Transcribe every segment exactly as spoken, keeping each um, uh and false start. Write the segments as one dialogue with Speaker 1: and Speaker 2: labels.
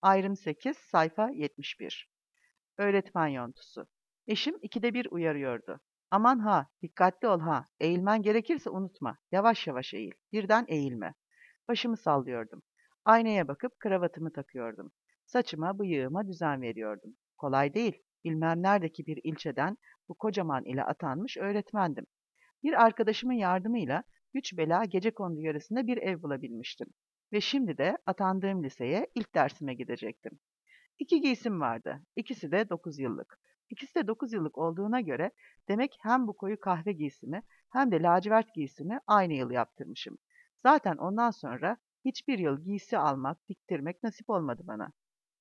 Speaker 1: Ayrım sekiz, sayfa yetmiş bir. Öğretmen yontusu. Eşim ikide bir uyarıyordu. Aman ha, dikkatli ol ha, eğilmen gerekirse unutma, yavaş yavaş eğil, birden eğilme. Başımı sallıyordum. Aynaya bakıp kravatımı takıyordum. Saçıma, bıyığıma düzen veriyordum. Kolay değil, bilmem neredeki bir ilçeden bu kocaman ile atanmış öğretmendim. Bir arkadaşımın yardımıyla güç bela gecekondu yarısında bir ev bulabilmiştim. Ve şimdi de atandığım liseye ilk dersime gidecektim. İki giysim vardı. İkisi de dokuz yıllık. İkisi de dokuz yıllık olduğuna göre demek hem bu koyu kahve giysimi hem de lacivert giysimi aynı yıl yaptırmışım. Zaten ondan sonra hiçbir yıl giysi almak, diktirmek nasip olmadı bana.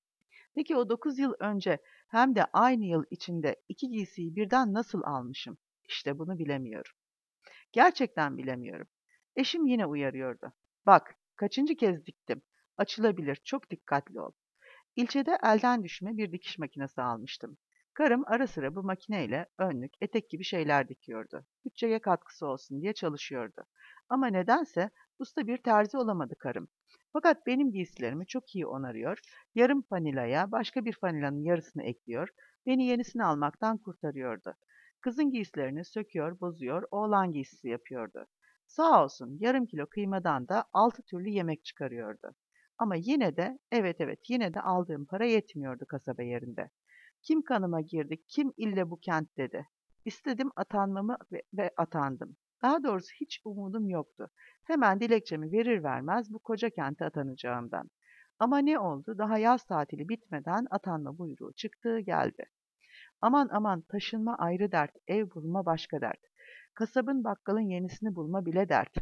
Speaker 1: Peki o dokuz yıl önce hem de aynı yıl içinde iki giysiyi birden nasıl almışım? İşte bunu bilemiyorum. Gerçekten bilemiyorum. Eşim yine uyarıyordu. Bak, kaçıncı kez diktim. Açılabilir, çok dikkatli ol. İlçede elden düşme bir dikiş makinesi almıştım. Karım ara sıra bu makineyle önlük, etek gibi şeyler dikiyordu. Bütçeye katkısı olsun diye çalışıyordu. Ama nedense usta bir terzi olamadı karım. Fakat benim giysilerimi çok iyi onarıyor, yarım fanilaya başka bir fanilanın yarısını ekliyor, beni yenisini almaktan kurtarıyordu. Kızın giysilerini söküyor, bozuyor, oğlan giysisi yapıyordu. Sağ olsun yarım kilo kıymadan da altı türlü yemek çıkarıyordu. Ama yine de, evet evet, yine de aldığım para yetmiyordu kasaba yerinde. Kim kanıma girdi, kim ille bu kent dedi. İstedim atanmamı ve, ve atandım. Daha doğrusu hiç umudum yoktu. Hemen dilekçemi verir vermez bu koca kente atanacağımdan. Ama ne oldu? Daha yaz tatili bitmeden atanma buyruğu çıktı, geldi. Aman aman taşınma ayrı dert, ev bulma başka dert. Kasabın bakkalın yenisini bulma bile dert.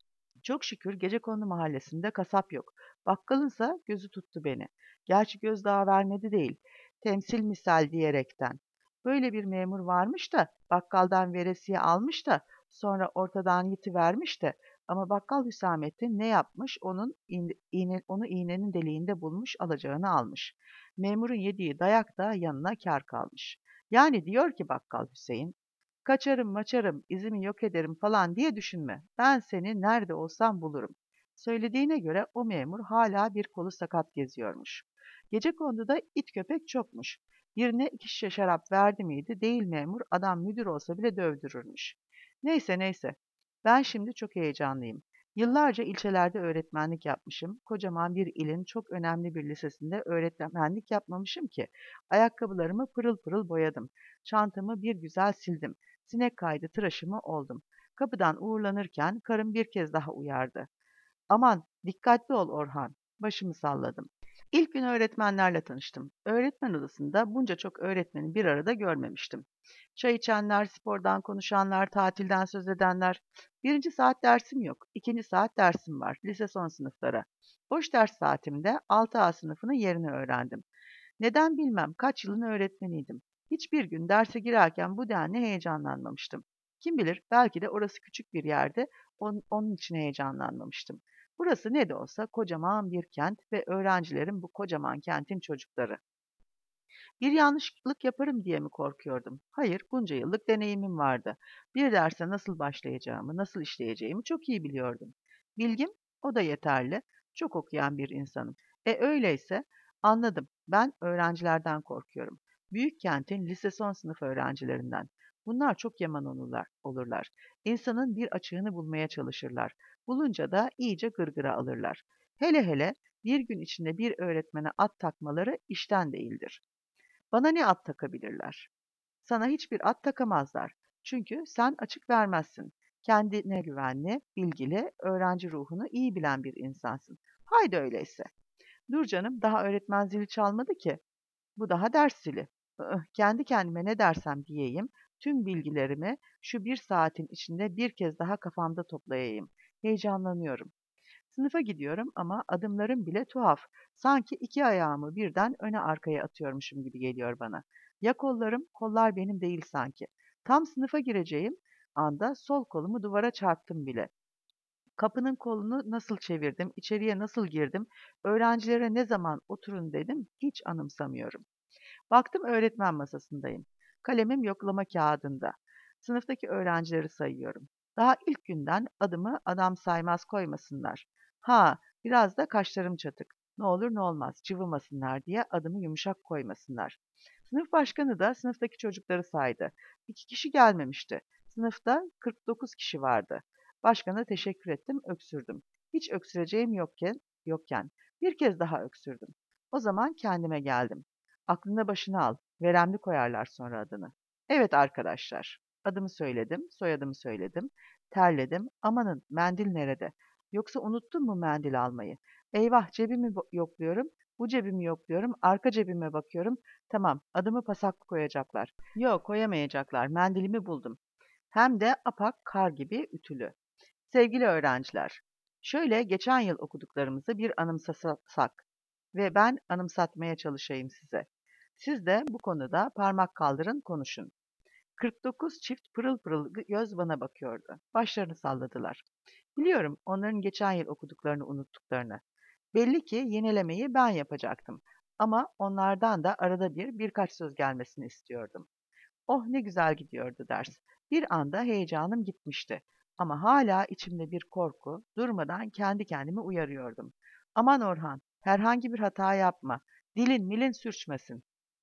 Speaker 1: Çok şükür Gecekondu mahallesinde kasap yok. Bakkalınsa gözü tuttu beni. Gerçi göz daha vermedi değil. Temsil misal diyerekten. Böyle bir memur varmış da bakkaldan veresiye almış da sonra ortadan yitivermiş de ama bakkal Hüsamettin ne yapmış? Onun in- iğne, onu iğnenin deliğinde bulmuş, alacağını almış. Memurun yediği dayak da yanına kâr kalmış. Yani diyor ki bakkal Hüseyin, kaçarım maçarım, izimi yok ederim falan diye düşünme. Ben seni nerede olsam bulurum. Söylediğine göre o memur hala bir kolu sakat geziyormuş. Gecekonduda it köpek çokmuş. Birine iki şişe şarap verdi miydi değil memur adam müdür olsa bile dövdürürmüş. Neyse neyse. Ben şimdi çok heyecanlıyım. Yıllarca ilçelerde öğretmenlik yapmışım. Kocaman bir ilin çok önemli bir lisesinde öğretmenlik yapmamışım ki. Ayakkabılarımı pırıl pırıl boyadım. Çantamı bir güzel sildim. Sinek kaydı tıraşımı oldum. Kapıdan uğurlanırken karım bir kez daha uyardı. Aman dikkatli ol Orhan. Başımı salladım. İlk gün öğretmenlerle tanıştım. Öğretmen odasında bunca çok öğretmeni bir arada görmemiştim. Çay içenler, spordan konuşanlar, tatilden söz edenler. Birinci saat dersim yok. İkinci saat dersim var. Lise son sınıflara. Boş ders saatimde altı A sınıfının yerini öğrendim. Neden bilmem kaç yılın öğretmeniydim. Hiçbir gün derse girerken bu denli heyecanlanmamıştım. Kim bilir belki de orası küçük bir yerde on- onun için heyecanlanmamıştım. Burası ne de olsa kocaman bir kent ve öğrencilerin bu kocaman kentin çocukları. Bir yanlışlık yaparım diye mi korkuyordum? Hayır, bunca yıllık deneyimim vardı. Bir derse nasıl başlayacağımı, nasıl işleyeceğimi çok iyi biliyordum. Bilgim, o da yeterli. Çok okuyan bir insanım. E öyleyse anladım. Ben öğrencilerden korkuyorum. Büyük kentin lise son sınıf öğrencilerinden. Bunlar çok yaman olurlar. olurlar. İnsanın bir açığını bulmaya çalışırlar. Bulunca da iyice gırgıra alırlar. Hele hele bir gün içinde bir öğretmene at takmaları işten değildir. Bana ne at takabilirler? Sana hiçbir at takamazlar. Çünkü sen açık vermezsin. Kendine güvenli, bilgili, öğrenci ruhunu iyi bilen bir insansın. Haydi öyleyse. Dur canım, daha öğretmen zili çalmadı ki. Bu daha ders zili. Iı, kendi kendime ne dersem diyeyim, tüm bilgilerimi şu bir saatin içinde bir kez daha kafamda toplayayım. Heyecanlanıyorum. Sınıfa gidiyorum ama adımlarım bile tuhaf. Sanki iki ayağımı birden öne arkaya atıyormuşum gibi geliyor bana. Ya kollarım, kollar benim değil sanki. Tam sınıfa gireceğim anda sol kolumu duvara çarptım bile. Kapının kolunu nasıl çevirdim, içeriye nasıl girdim, öğrencilere ne zaman oturun dedim hiç anımsamıyorum. Baktım öğretmen masasındayım. Kalemim yoklama kağıdında. Sınıftaki öğrencileri sayıyorum. Daha ilk günden adımı adam saymaz koymasınlar. Ha, biraz da kaşlarım çatık. Ne olur ne olmaz, cıvımasınlar diye adımı yumuşak koymasınlar. Sınıf başkanı da sınıftaki çocukları saydı. İki kişi gelmemişti. Sınıfta kırk dokuz kişi vardı. Başkana teşekkür ettim, öksürdüm. Hiç öksüreceğim yokken, yokken bir kez daha öksürdüm. O zaman kendime geldim. Aklına başına al, veremli koyarlar sonra adını. Evet arkadaşlar, adımı söyledim, soyadımı söyledim, terledim. Amanın, mendil nerede? Yoksa unuttun mu mendil almayı? Eyvah, cebimi bo- yokluyorum, bu cebimi yokluyorum, arka cebime bakıyorum. Tamam, adımı pasaklı koyacaklar. Yok, koyamayacaklar, mendilimi buldum. Hem de apak kar gibi ütülü. Sevgili öğrenciler, şöyle geçen yıl okuduklarımızı bir anımsasak ve ben anımsatmaya çalışayım size. Siz de bu konuda parmak kaldırın, konuşun. kırk dokuz çift pırıl pırıl göz bana bakıyordu. Başlarını salladılar. Biliyorum onların geçen yıl okuduklarını unuttuklarını. Belli ki yenilemeyi ben yapacaktım. Ama onlardan da arada bir birkaç söz gelmesini istiyordum. Oh ne güzel gidiyordu ders. Bir anda heyecanım gitmişti. Ama hala içimde bir korku, durmadan kendi kendimi uyarıyordum. Aman Orhan, herhangi bir hata yapma. Dilin milin sürçmesin.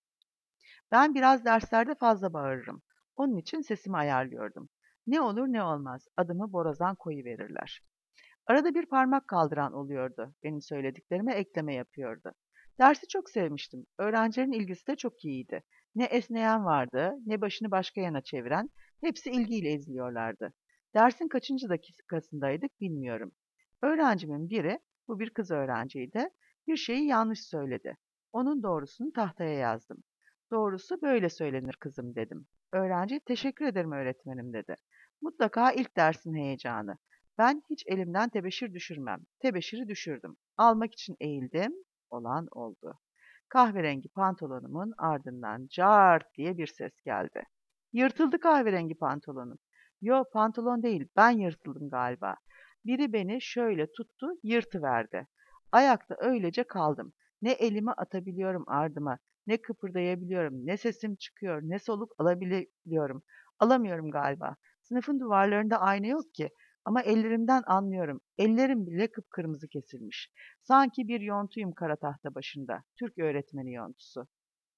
Speaker 1: Ben biraz derslerde fazla bağırırım. Onun için sesimi ayarlıyordum. Ne olur ne olmaz, adımı borazan koyuverirler. Arada bir parmak kaldıran oluyordu. Benim söylediklerime ekleme yapıyordu. Dersi çok sevmiştim. Öğrencilerin ilgisi de çok iyiydi. Ne esneyen vardı, ne başını başka yana çeviren, hepsi ilgiyle izliyorlardı. Dersin kaçıncı dakikasındaydık bilmiyorum. Öğrencimin biri, bu bir kız öğrenciydi, bir şeyi yanlış söyledi. Onun doğrusunu tahtaya yazdım. Doğrusu böyle söylenir kızım dedim. Öğrenci teşekkür ederim öğretmenim dedi. Mutlaka ilk dersin heyecanı. Ben hiç elimden tebeşir düşürmem. Tebeşiri düşürdüm. Almak için eğildim. Olan oldu. Kahverengi pantolonumun ardından cart diye bir ses geldi. Yırtıldı kahverengi pantolonum. Yo pantolon değil, ben yırtıldım galiba. Biri beni şöyle tuttu, yırtıverdi. Ayakta öylece kaldım. Ne elimi atabiliyorum ardıma, ne kıpırdayabiliyorum, ne sesim çıkıyor, ne soluk alabiliyorum. Alamıyorum galiba. Sınıfın duvarlarında ayna yok ki. Ama ellerimden anlıyorum. Ellerim bile kıpkırmızı kesilmiş. Sanki bir yontuyum kara tahta başında. Türk öğretmeni yontusu.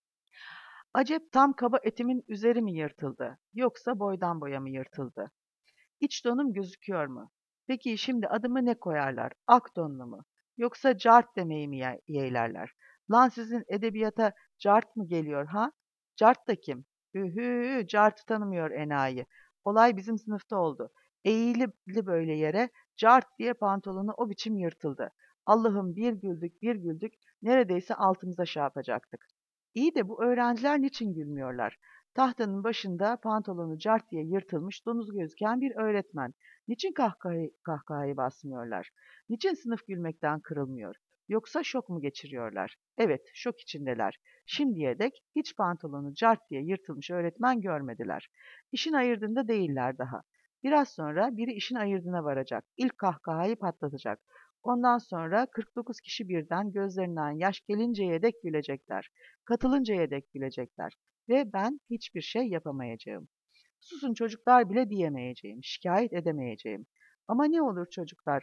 Speaker 1: Acep tam kaba etimin üzeri mi yırtıldı? Yoksa boydan boya mı yırtıldı? İç donum gözüküyor mu? Peki şimdi adımı ne koyarlar? Ak donlu mu? Yoksa cart demeyi mi ye- yeğlerler? Lan sizin edebiyata cart mı geliyor ha? Cart da kim? Hü cartı tanımıyor enayi. Olay bizim sınıfta oldu. Eğilip böyle yere cart diye pantolonu o biçim yırtıldı. Allah'ım bir güldük bir güldük neredeyse altımıza şey yapacaktık. İyi de bu öğrenciler niçin gülmüyorlar? Tahtanın başında pantolonu cart diye yırtılmış, donuz gözüken bir öğretmen. Niçin kahkahayı, kahkahayı basmıyorlar? Niçin sınıf gülmekten kırılmıyor? Yoksa şok mu geçiriyorlar? Evet, şok içindeler. Şimdiye dek hiç pantolonu cart diye yırtılmış öğretmen görmediler. İşin ayırdığında değiller daha. Biraz sonra biri işin ayırdığına varacak. İlk kahkahayı patlatacak. Ondan sonra kırk dokuz kişi birden gözlerinden yaş gelinceye dek gülecekler. Katılıncaya dek gülecekler ve ben hiçbir şey yapamayacağım. Susun çocuklar bile diyemeyeceğim, şikayet edemeyeceğim. Ama ne olur çocuklar,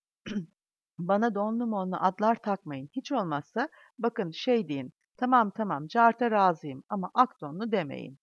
Speaker 1: bana donlu monlu adlar takmayın. Hiç olmazsa bakın şey deyin, tamam tamam carta razıyım ama ak donlu demeyin.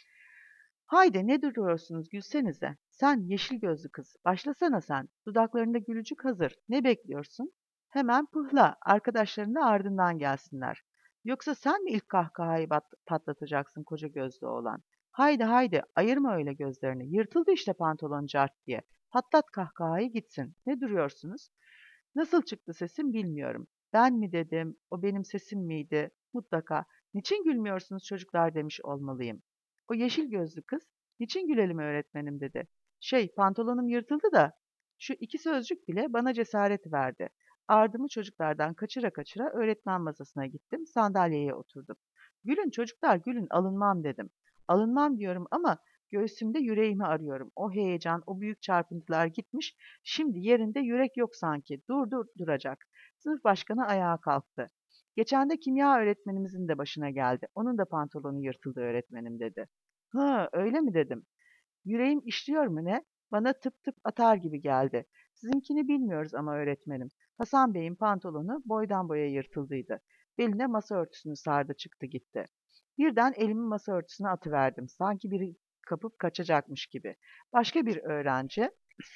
Speaker 1: Haydi ne duruyorsunuz gülsenize. Sen yeşil gözlü kız, başlasana sen. Dudaklarında gülücük hazır. Ne bekliyorsun? Hemen pıhla, arkadaşların da ardından gelsinler. Yoksa sen mi ilk kahkahayı bat- patlatacaksın koca gözlü oğlan? Haydi haydi, ayırma öyle gözlerini. Yırtıldı işte pantolon cart diye. Patlat kahkahayı gitsin. Ne duruyorsunuz? Nasıl çıktı sesim bilmiyorum. Ben mi dedim, o benim sesim miydi? Mutlaka. Niçin gülmüyorsunuz çocuklar demiş olmalıyım. O yeşil gözlü kız, niçin gülelim öğretmenim dedi. Şey, pantolonum yırtıldı da. Şu iki sözcük bile bana cesaret verdi. Ardımı çocuklardan kaçıra kaçıra öğretmen masasına gittim, sandalyeye oturdum. Gülün çocuklar, gülün, alınmam dedim. Alınmam diyorum ama göğsümde yüreğimi arıyorum. O heyecan, o büyük çarpıntılar gitmiş, şimdi yerinde yürek yok sanki. Dur dur duracak. Sınıf başkanı ayağa kalktı. Geçen de kimya öğretmenimizin de başına geldi. Onun da pantolonu yırtıldı öğretmenim dedi. Ha öyle mi dedim. Yüreğim işliyor mu ne? Bana tıp tıp atar gibi geldi. Sizinkini bilmiyoruz ama öğretmenim. Hasan Bey'in pantolonu boydan boya yırtıldıydı. Beline masa örtüsünü sardı çıktı gitti. Birden elimi masa örtüsüne atıverdim. Sanki biri kapıp kaçacakmış gibi. Başka bir öğrenci,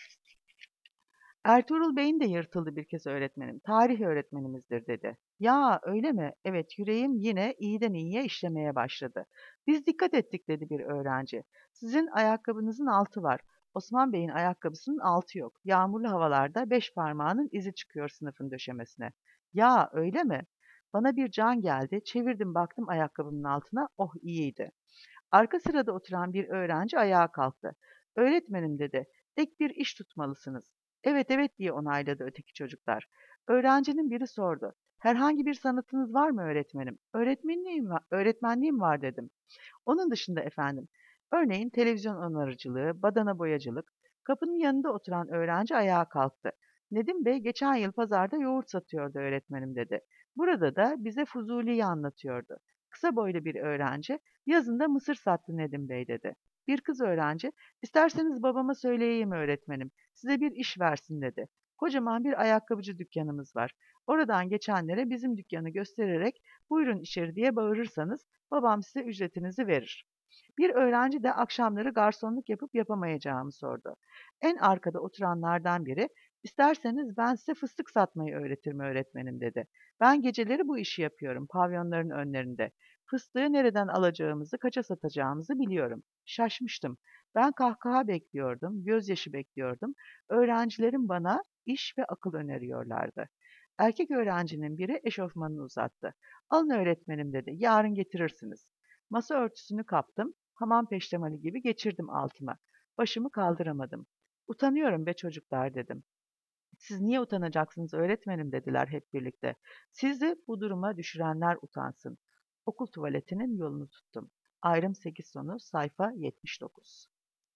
Speaker 1: Ertuğrul Bey'in de yırtıldı bir kez öğretmenim. Tarih öğretmenimizdir dedi. Ya öyle mi? Evet, yüreğim yine iyiden iyiye işlemeye başladı. Biz dikkat ettik dedi bir öğrenci. Sizin ayakkabınızın altı var. Osman Bey'in ayakkabısının altı yok. Yağmurlu havalarda beş parmağının izi çıkıyor sınıfın döşemesine. Ya öyle mi? Bana bir can geldi. Çevirdim baktım ayakkabımın altına. Oh iyiydi. Arka sırada oturan bir öğrenci ayağa kalktı. Öğretmenim dedi. Ek bir iş tutmalısınız. Evet evet diye onayladı öteki çocuklar. Öğrencinin biri sordu. Herhangi bir sanatınız var mı öğretmenim? Öğretmenliğim var, öğretmenliğim var dedim. Onun dışında efendim, örneğin televizyon onarıcılığı, badana boyacılık. Kapının yanında oturan öğrenci ayağa kalktı. Nedim Bey geçen yıl pazarda yoğurt satıyordu öğretmenim dedi. Burada da bize Fuzuli'yi anlatıyordu. Kısa boylu bir öğrenci, yazında mısır sattı Nedim Bey dedi. Bir kız öğrenci, isterseniz babama söyleyeyim öğretmenim, size bir iş versin dedi. Kocaman bir ayakkabıcı dükkanımız var. Oradan geçenlere bizim dükkanı göstererek buyurun içeri diye bağırırsanız babam size ücretinizi verir. Bir öğrenci de akşamları garsonluk yapıp yapamayacağımı sordu. En arkada oturanlardan biri, isterseniz ben size fıstık satmayı öğretirim öğretmenim dedi. Ben geceleri bu işi yapıyorum pavyonların önlerinde. Fıstığı nereden alacağımızı, kaça satacağımızı biliyorum. Şaşmıştım. Ben kahkaha bekliyordum, gözyaşı bekliyordum. Öğrencilerim bana iş ve akıl öneriyorlardı. Erkek öğrencinin biri eşofmanını uzattı. Alın öğretmenim dedi, yarın getirirsiniz. Masa örtüsünü kaptım, hamam peştemali gibi geçirdim altıma. Başımı kaldıramadım. Utanıyorum be çocuklar dedim. Siz niye utanacaksınız öğretmenim dediler hep birlikte. Sizi bu duruma düşürenler utansın. Okul tuvaletinin yolunu tuttum. Ayrım sekiz sonu sayfa yetmiş dokuz.